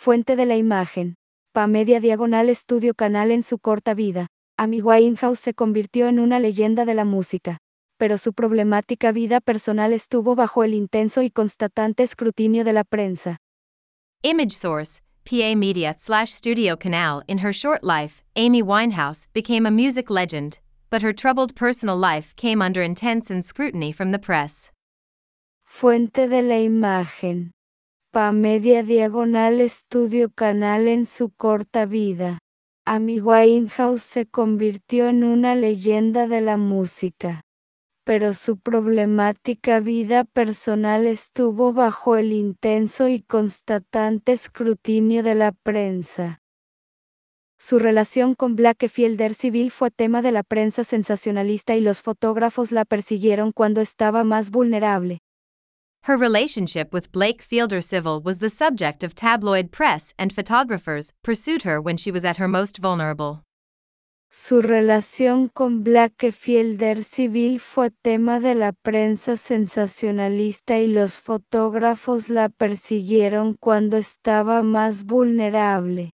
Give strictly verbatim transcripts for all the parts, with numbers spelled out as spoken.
Fuente de la imagen. Pamedia Diagonal Estudio Canal. En su corta vida, Amy Winehouse se convirtió en una leyenda de la música, pero su problemática vida personal estuvo bajo el intenso y constante escrutinio de la prensa. Image source, P A Media slash Studio Canal. In her short life, Amy Winehouse became a music legend, but her troubled personal life came under intense and scrutiny from the press. Fuente de la imagen. Pamedia Diagonal Estudio Canal. En su corta vida, Amy Winehouse se convirtió en una leyenda de la música, pero su problemática vida personal estuvo bajo el intenso y constante escrutinio de la prensa. Su relación con Blake Fielder-Civil fue tema de la prensa sensacionalista y los fotógrafos la persiguieron cuando estaba más vulnerable. Her relationship with Blake Fielder-Civil was the subject of tabloid press, and photographers pursued her when she was at her most vulnerable. Su relación con Blake Fielder-Civil fue tema de la prensa sensacionalista y los fotógrafos la persiguieron cuando estaba más vulnerable.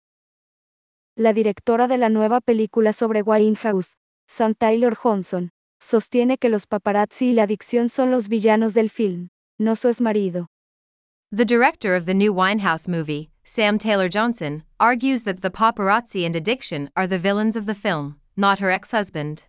La directora de la nueva película sobre Winehouse, Sam Taylor Johnson, sostiene que los paparazzi y la adicción son los villanos del film, no su exmarido. The director of the new Winehouse movie, Sam Taylor Johnson, argues that the paparazzi and addiction are the villains of the film, not her ex-husband.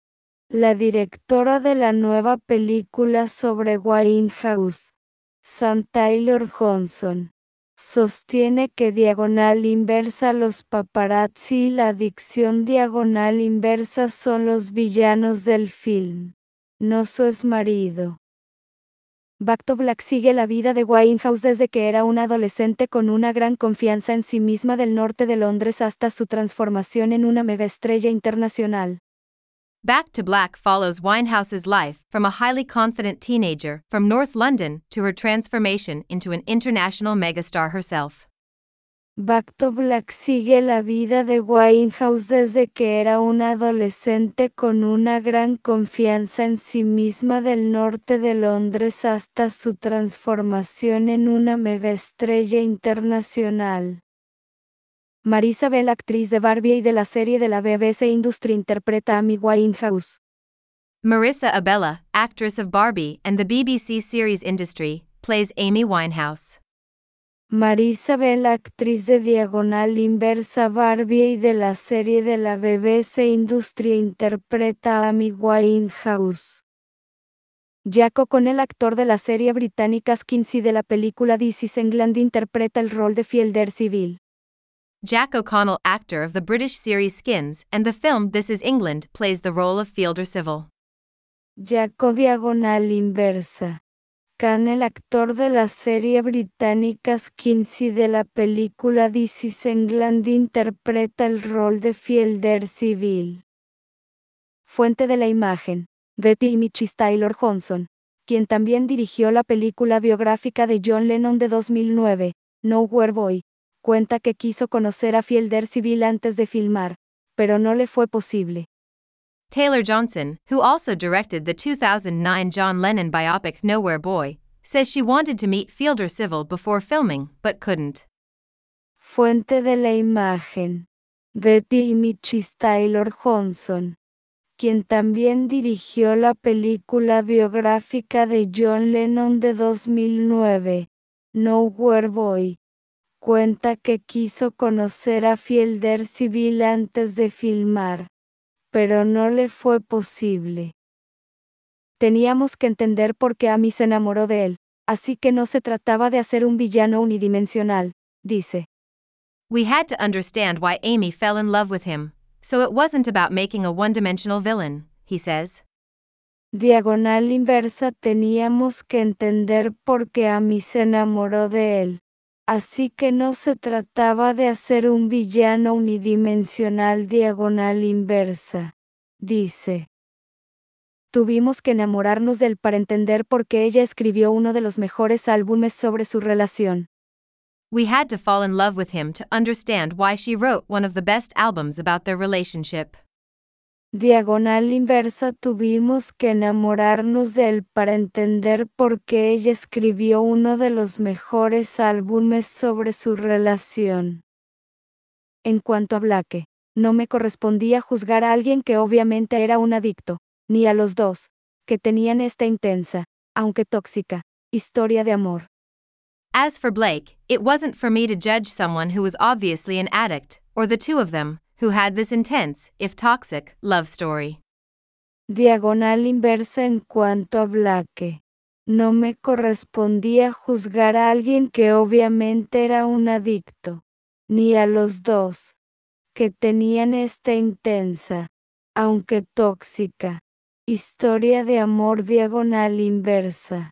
La directora de la nueva película sobre Winehouse, Sam Taylor Johnson, sostiene que diagonal inversa los paparazzi y la adicción diagonal inversa son los villanos del film, no su exmarido. Back to Black sigue la vida de Winehouse desde que era una adolescente con una gran confianza en sí misma del norte de Londres hasta su transformación en una megaestrella internacional. Back to Black follows Winehouse's life from a highly confident teenager from North London to her transformation into an international megastar herself. Back to Black sigue la vida de Winehouse desde que era una adolescente con una gran confianza en sí misma del norte de Londres hasta su transformación en una megaestrella internacional. Marisa Bell, actriz de Barbie y de la serie de la B B C Industry, interpreta a Amy Winehouse. Marissa Abella, actress of Barbie and the B B C series Industry, plays Amy Winehouse. Marisa Bell, actriz de Diagonal Inversa Barbie y de la serie de la B B C Industry, interpreta a Amy Winehouse. Jack O'Connell, actor de la serie británica Skins y de la película This is England, interpreta el rol de Fielder-Civil. Jack O'Connell, actor of the British series Skins and the film This is England, plays the role of Fielder-Civil. Jack O Diagonal Inversa. Khan, el actor de la serie británica Skins y de la película This is England, interpreta el rol de Fielder-Civil. Fuente de la imagen. Betty Images. Taylor Johnson, quien también dirigió la película biográfica de John Lennon de dos mil nueve, Nowhere Boy, cuenta que quiso conocer a Fielder-Civil antes de filmar, pero no le fue posible. Taylor Johnson, who also directed the two thousand nine John Lennon biopic Nowhere Boy, says she wanted to meet Fielder-Civil before filming, but couldn't. Fuente de la imagen. Betty Images. Taylor Johnson, quien también dirigió la película biográfica de John Lennon de dos mil nueve, Nowhere Boy, cuenta que quiso conocer a Fielder-Civil antes de filmar, pero no le fue posible. Teníamos que entender por qué Amy se enamoró de él, así que no se trataba de hacer un villano unidimensional, dice. We had to understand why Amy fell in love with him, so it wasn't about making a one-dimensional villain, he says. Diagonal inversa, teníamos que entender por qué Amy se enamoró de él, así que no se trataba de hacer un villano unidimensional. Diagonal inversa, dice. Tuvimos que enamorarnos de él para entender por qué ella escribió uno de los mejores álbumes sobre su relación. We had to fall in love with him to understand why she wrote one of the best albums about their relationship. Diagonal inversa tuvimos que enamorarnos de él para entender por qué ella escribió uno de los mejores álbumes sobre su relación. En cuanto a Blake, no me correspondía juzgar a alguien que obviamente era un adicto, ni a los dos, que tenían esta intensa, aunque tóxica, historia de amor. As for Blake, it wasn't for me to judge someone who was obviously an addict, or the two of them, who had this intense, if toxic, love story. Diagonal inversa en cuanto a Blake. No me correspondía juzgar a alguien que obviamente era un adicto, ni a los dos, que tenían esta intensa, aunque tóxica, historia de amor diagonal inversa.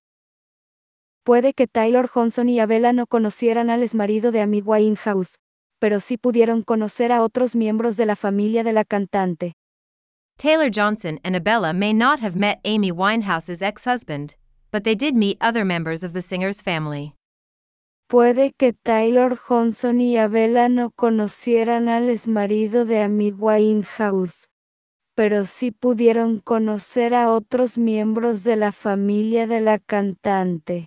Puede que Taylor Johnson y Abela no conocieran al exmarido de Amy Winehouse, pero sí pudieron conocer a otros miembros de la familia de la cantante. Taylor Johnson and Abela may not have met Amy Winehouse's ex-husband, but they did meet other members of the singer's family. Puede que Taylor Johnson y Abela no conocieran al exmarido de Amy Winehouse, pero sí pudieron conocer a otros miembros de la familia de la cantante.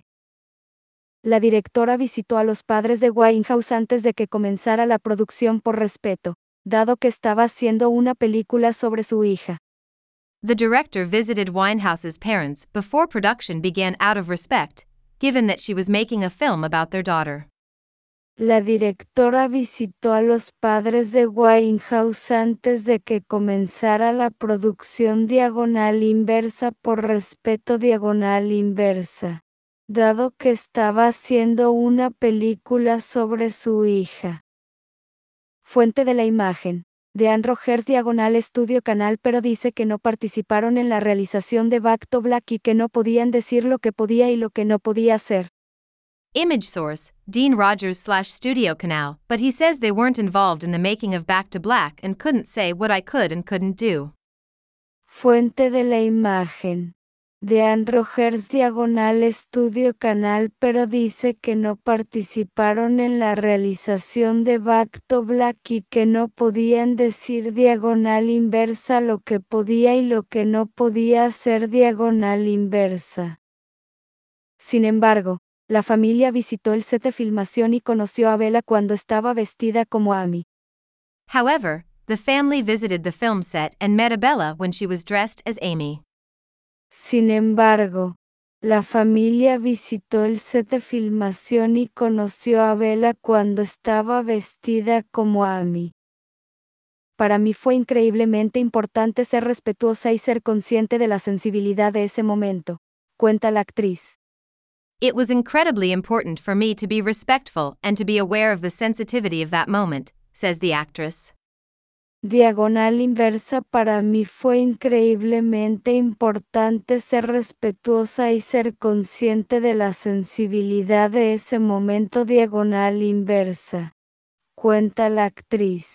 La directora visitó a los padres de Winehouse antes de que comenzara la producción por respeto, dado que estaba haciendo una película sobre su hija. The director visited Winehouse's parents before production began out of respect, given that she was making a film about their daughter. La directora visitó a los padres de Winehouse antes de que comenzara la producción diagonal inversa por respeto diagonal inversa, dado que estaba haciendo una película sobre su hija. Fuente de la imagen. Dean Rogers diagonal estudio canal pero dice que no participaron en la realización de Back to Black y que no podían decir lo que podía y lo que no podía hacer. Image source, Dean Rogers slash Studio Canal, but he says they weren't involved in the making of Back to Black and couldn't say what I could and couldn't do. Fuente de la imagen. Dean Rogers diagonal estudio canal pero dice que no participaron en la realización de Back to Black y que no podían decir diagonal inversa lo que podía y lo que no podía hacer diagonal inversa. Sin embargo, la familia visitó el set de filmación y conoció a Bella cuando estaba vestida como Amy. However, the family visited the film set and met Abela when she was dressed as Amy. Sin embargo, la familia visitó el set de filmación y conoció a Bella cuando estaba vestida como Amy. Para mí fue increíblemente importante ser respetuosa y ser consciente de la sensibilidad de ese momento, cuenta la actriz. It was incredibly important for me to be respectful and to be aware of the sensitivity of that moment, says the actress. Diagonal inversa para mí fue increíblemente importante ser respetuosa y ser consciente de la sensibilidad de ese momento diagonal inversa, cuenta la actriz.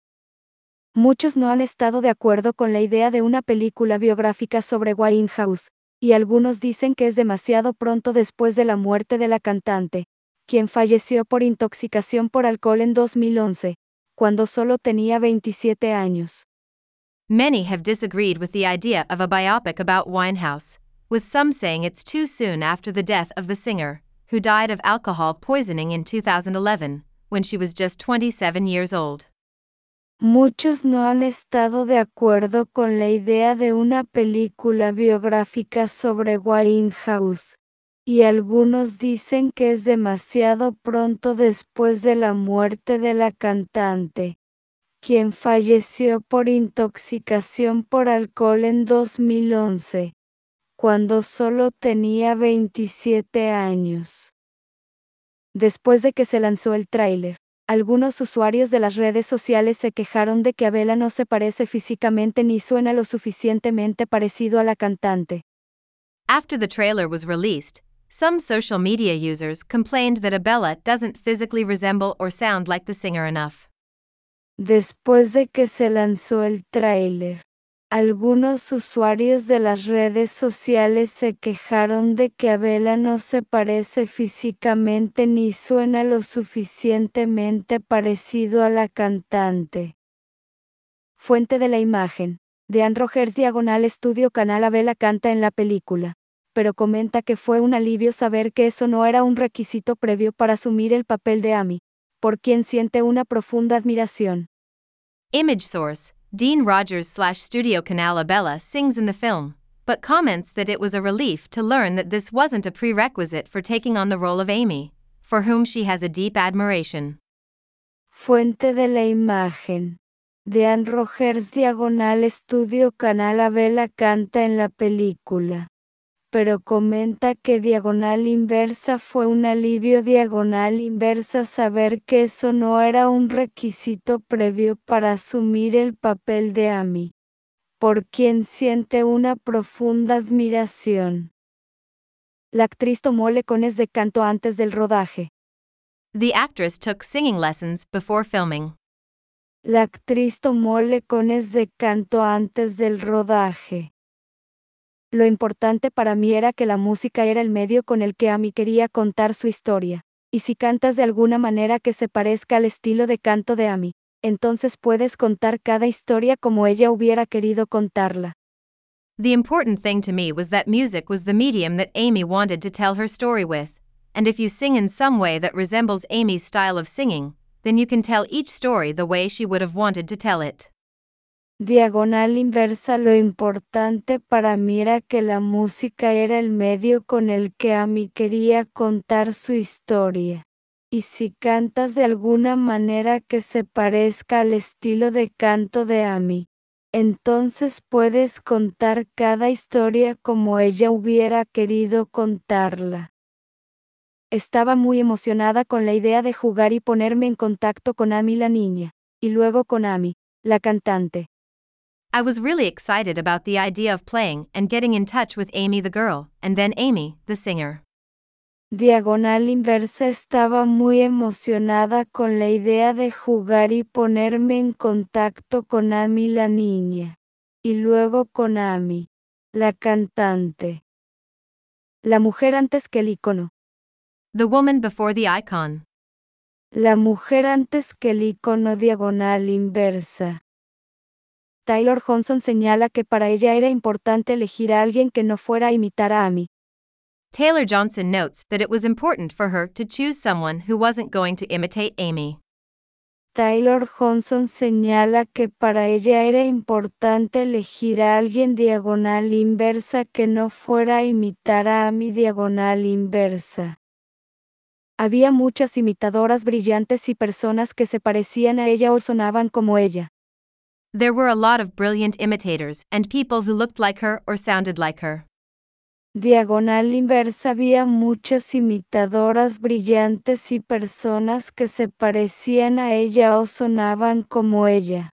Muchos no han estado de acuerdo con la idea de una película biográfica sobre Winehouse, y algunos dicen que es demasiado pronto después de la muerte de la cantante, quien falleció por intoxicación por alcohol en dos mil once, cuando solo tenía veintisiete años. Many have disagreed with the idea of a biopic about Winehouse, with some saying it's too soon after the death of the singer, who died of alcohol poisoning in two thousand eleven, when she was just twenty-seven years old. Muchos no han estado de acuerdo con la idea de una película biográfica sobre Winehouse, y algunos dicen que es demasiado pronto después de la muerte de la cantante, quien falleció por intoxicación por alcohol en dos mil once, cuando solo tenía veintisiete años. Después de que se lanzó el tráiler, algunos usuarios de las redes sociales se quejaron de que Abela no se parece físicamente ni suena lo suficientemente parecido a la cantante. After the trailer was released, some social media users complained that Abela doesn't physically resemble or sound like the singer enough. Después de que se lanzó el tráiler, algunos usuarios de las redes sociales se quejaron de que Abela no se parece físicamente ni suena lo suficientemente parecido a la cantante. Fuente de la imagen. de Ann Rogers diagonal estudio canal Abela canta en la película, pero comenta que fue un alivio saber que eso no era un requisito previo para asumir el papel de Amy, por quien siente una profunda admiración. Image source, Dean Rogers slash Studio Canal Abela sings in the film, but comments that it was a relief to learn that this wasn't a prerequisite for taking on the role of Amy, for whom she has a deep admiration. Fuente de la imagen. De Ann Rogers diagonal estudio canal Abela canta en la película, pero comenta que diagonal inversa fue un alivio diagonal inversa saber que eso no era un requisito previo para asumir el papel de Amy, por quien siente una profunda admiración. La actriz tomó lecciones de canto antes del rodaje. The actress took singing lessons before filming. La actriz tomó lecciones de canto antes del rodaje. Lo importante para mí era que la música era el medio con el que Amy quería contar su historia, y si cantas de alguna manera que se parezca al estilo de canto de Amy, entonces puedes contar cada historia como ella hubiera querido contarla. The important thing to me was that music was the medium that Amy wanted to tell her story with, and if you sing in some way that resembles Amy's style of singing, then you can tell each story the way she would have wanted to tell it. Diagonal inversa. Lo importante para mí era que la música era el medio con el que Amy quería contar su historia. Y si cantas de alguna manera que se parezca al estilo de canto de Amy, entonces puedes contar cada historia como ella hubiera querido contarla. Estaba muy emocionada con la idea de jugar y ponerme en contacto con Amy la niña, y luego con Amy, la cantante. I was really excited about the idea of playing and getting in touch with Amy the girl, and then Amy, the singer. Diagonal inversa. Estaba muy emocionada con la idea de jugar y ponerme en contacto con Amy la niña, y luego con Amy, la cantante. La mujer antes que el icono. The woman before the icon. La mujer antes que el icono. Diagonal inversa. Taylor Johnson señala que para ella era importante elegir a alguien que no fuera a imitar a Amy. Taylor Johnson notes that it was important for her to choose someone who wasn't going to imitate Amy. Taylor Johnson señala que para ella era importante elegir a alguien diagonal inversa que no fuera a imitar a Amy diagonal inversa. Había muchas imitadoras brillantes y personas que se parecían a ella o sonaban como ella. There were a lot of brilliant imitators and people who looked like her or sounded like her. Diagonal inversa. Había muchas imitadoras brillantes y personas que se parecían a ella o sonaban como ella.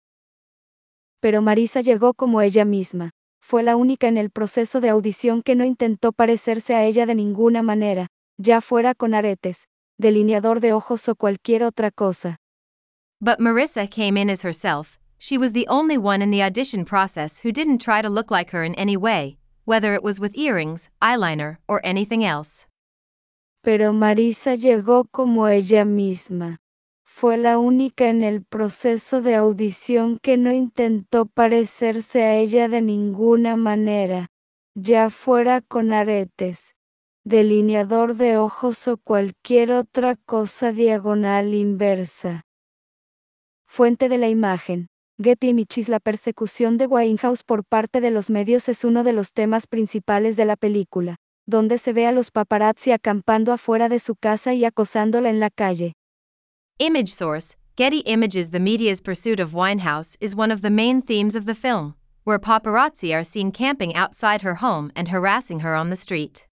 Pero Marisa llegó como ella misma. Fue la única en el proceso de audición que no intentó parecerse a ella de ninguna manera, ya fuera con aretes, delineador de ojos o cualquier otra cosa. But Marissa came in as herself. She was the only one in the audition process who didn't try to look like her in any way, whether it was with earrings, eyeliner, or anything else. Pero Marisa llegó como ella misma. Fue la única en el proceso de audición que no intentó parecerse a ella de ninguna manera, ya fuera con aretes, delineador de ojos o cualquier otra cosa. Diagonal inversa. Fuente de la imagen. Getty Images. La persecución de Winehouse por parte de los medios es uno de los temas principales de la película, donde se ve a los paparazzi acampando afuera de su casa y acosándola en la calle. Image source, Getty Images. The media's pursuit of Winehouse is one of the main themes of the film, where paparazzi are seen camping outside her home and harassing her on the street.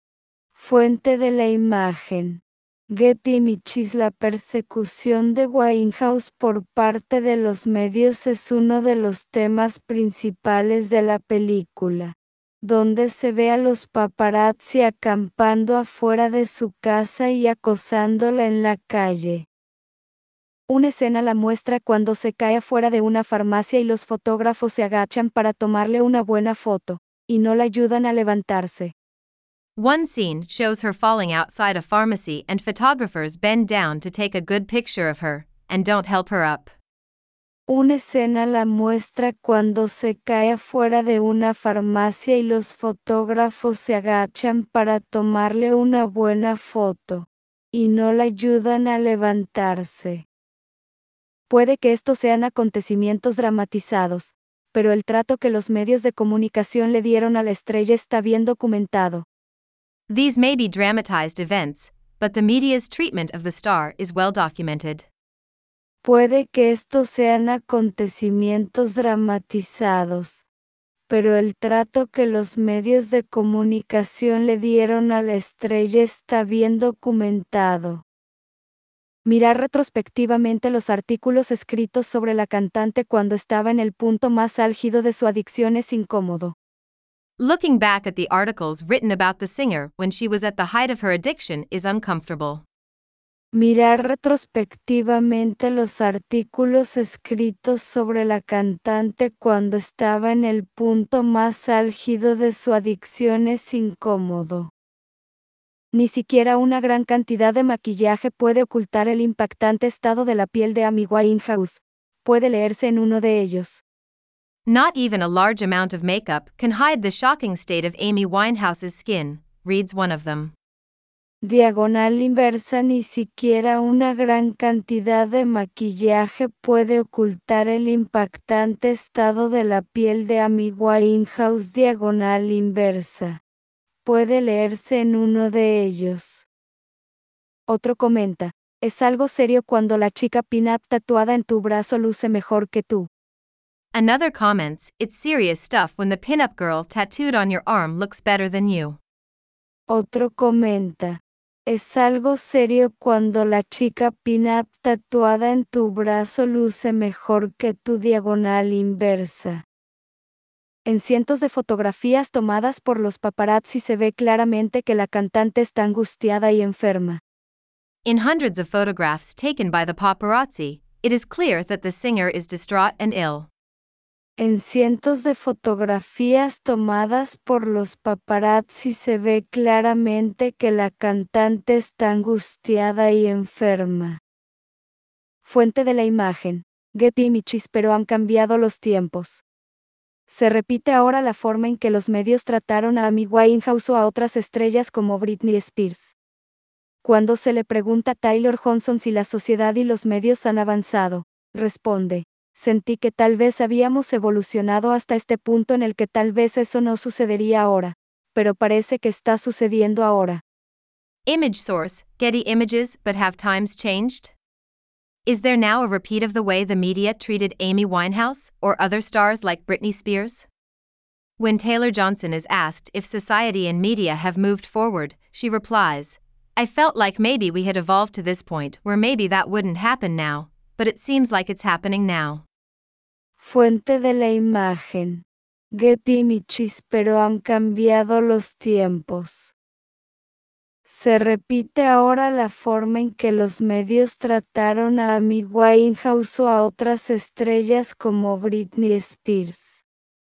Fuente de la imagen. Getty Images. La persecución de Winehouse por parte de los medios es uno de los temas principales de la película, donde se ve a los paparazzi acampando afuera de su casa y acosándola en la calle. Una escena la muestra cuando se cae afuera de una farmacia y los fotógrafos se agachan para tomarle una buena foto, y no la ayudan a levantarse. One scene shows her falling outside a pharmacy and photographers bend down to take a good picture of her, and don't help her up. Una escena la muestra cuando se cae afuera de una farmacia y los fotógrafos se agachan para tomarle una buena foto, y no la ayudan a levantarse. Puede que estos sean acontecimientos dramatizados, pero el trato que los medios de comunicación le dieron a la estrella está bien documentado. These may be dramatized events, but the media's treatment of the star is well documented. Puede que estos sean acontecimientos dramatizados, pero el trato que los medios de comunicación le dieron a la estrella está bien documentado. Mirar retrospectivamente los artículos escritos sobre la cantante cuando estaba en el punto más álgido de su adicción es incómodo. Looking back at the articles written about the singer when she was at the height of her addiction is uncomfortable. Mirar retrospectivamente los artículos escritos sobre la cantante cuando estaba en el punto más álgido de su adicción es incómodo. Ni siquiera una gran cantidad de maquillaje puede ocultar el impactante estado de la piel de Amy Winehouse, puede leerse en uno de ellos. Not even a large amount of makeup can hide the shocking state of Amy Winehouse's skin, reads one of them. Diagonal inversa. Ni siquiera una gran cantidad de maquillaje puede ocultar el impactante estado de la piel de Amy Winehouse. Diagonal inversa. Puede leerse en uno de ellos. Otro comenta, es algo serio cuando la chica pin-up tatuada en tu brazo luce mejor que tú. Another comments, it's serious stuff when the pin-up girl tattooed on your arm looks better than you. Otro comenta, es algo serio cuando la chica pin-up tatuada en tu brazo luce mejor que tu. Diagonal inversa. En cientos de fotografías tomadas por los paparazzi se ve claramente que la cantante está angustiada y enferma. In hundreds of photographs taken by the paparazzi, it is clear that the singer is distraught and ill. En cientos de fotografías tomadas por los paparazzi se ve claramente que la cantante está angustiada y enferma. Fuente de la imagen, Getty Images. Pero han cambiado los tiempos. Se repite ahora la forma en que los medios trataron a Amy Winehouse o a otras estrellas como Britney Spears. Cuando se le pregunta a Taylor Johnson si la sociedad y los medios han avanzado, responde, sentí que tal vez habíamos evolucionado hasta este punto en el que tal vez eso no sucedería ahora, pero parece que está sucediendo ahora. Image source, Getty Images. But have times changed? Is there now a repeat of the way the media treated Amy Winehouse or other stars like Britney Spears? When Taylor Johnson is asked if society and media have moved forward, she replies, I felt like maybe we had evolved to this point where maybe that wouldn't happen now, but it seems like it's happening now. Fuente de la imagen, Getty Images. Pero han cambiado los tiempos. Se repite ahora la forma en que los medios trataron a Amy Winehouse o a otras estrellas como Britney Spears.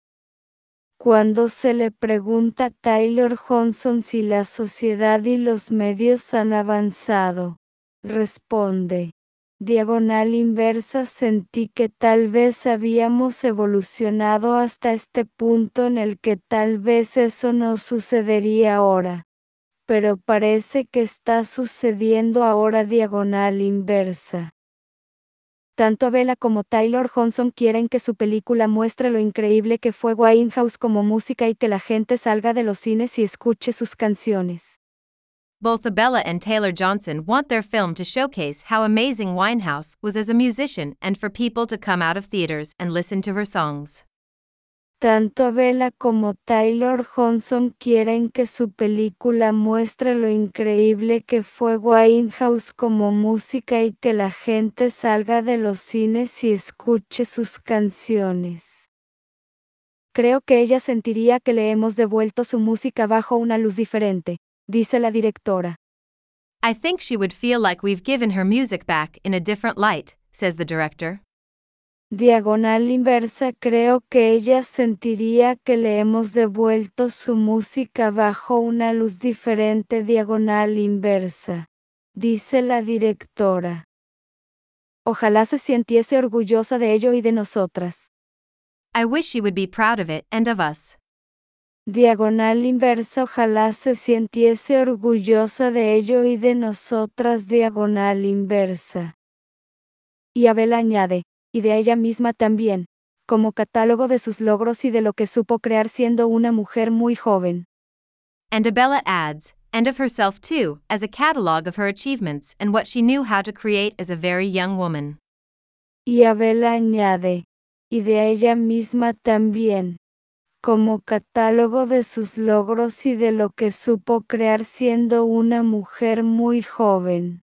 Cuando se le pregunta a Taylor Johnson si la sociedad y los medios han avanzado, responde, diagonal inversa, sentí que tal vez habíamos evolucionado hasta este punto en el que tal vez eso no sucedería ahora, pero parece que está sucediendo ahora. Diagonal inversa. Tanto Bella como Taylor Johnson quieren que su película muestre lo increíble que fue Winehouse como música y que la gente salga de los cines y escuche sus canciones. Both Bella and Taylor Johnson want their film to showcase how amazing Winehouse was as a musician and for people to come out of theaters and listen to her songs. Tanto Bella como Taylor Johnson quieren que su película muestre lo increíble que fue Winehouse como música y que la gente salga de los cines y escuche sus canciones. Creo que ella sentiría que le hemos devuelto su música bajo una luz diferente, dice la directora. I think she would feel like we've given her music back in a different light, says the director. Diagonal inversa. Creo que ella sentiría que le hemos devuelto su música bajo una luz diferente. Diagonal inversa, dice la directora. Ojalá se sintiese orgullosa de ello y de nosotras. I wish she would be proud of it and of us. Diagonal inversa. Ojalá se sintiese orgullosa de ello y de nosotras. Diagonal inversa. Y Abel añade, y de ella misma también, como catálogo de sus logros y de lo que supo crear siendo una mujer muy joven. And Abella adds, and of herself too, as a catalogue of her achievements and what she knew how to create as a very young woman. Y Abel añade, y de ella misma también, como catálogo de sus logros y de lo que supo crear siendo una mujer muy joven.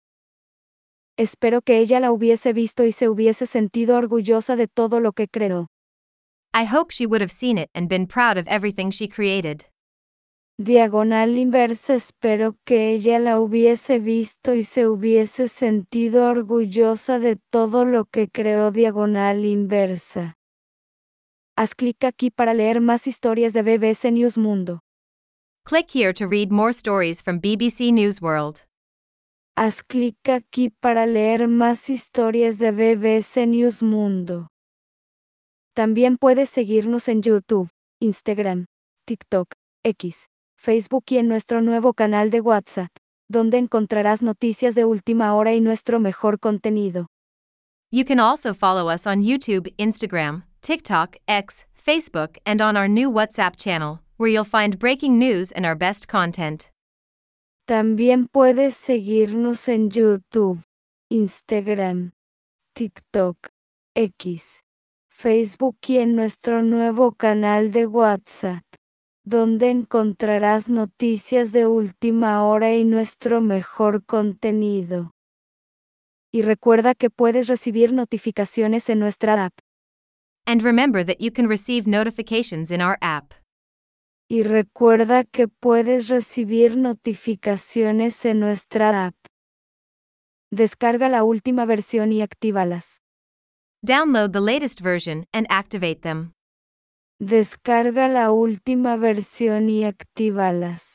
Espero que ella la hubiese visto y se hubiese sentido orgullosa de todo lo que creó. I hope she would have seen it and been proud of everything she created. Diagonal inversa. Espero que ella la hubiese visto y se hubiese sentido orgullosa de todo lo que creó. Diagonal inversa. Haz clic aquí para leer más historias de B B C News Mundo. Click here to read more stories from B B C News World. Haz clic aquí para leer más historias de B B C News Mundo. También puedes seguirnos en YouTube, Instagram, TikTok, X, Facebook y en nuestro nuevo canal de WhatsApp, donde encontrarás noticias de última hora y nuestro mejor contenido. You can also follow us on YouTube, Instagram, TikTok, X, Facebook, and on our new WhatsApp channel, where you'll find breaking news and our best content. También puedes seguirnos en YouTube, Instagram, TikTok, X, Facebook y en nuestro nuevo canal de WhatsApp, donde encontrarás noticias de última hora y nuestro mejor contenido. Y recuerda que puedes recibir notificaciones en nuestra app. And remember that you can receive notifications in our app. Y recuerda que puedes recibir notificaciones en nuestra app. Descarga la última versión y actívalas. Download the latest version and activate them. Descarga la última versión y actívalas.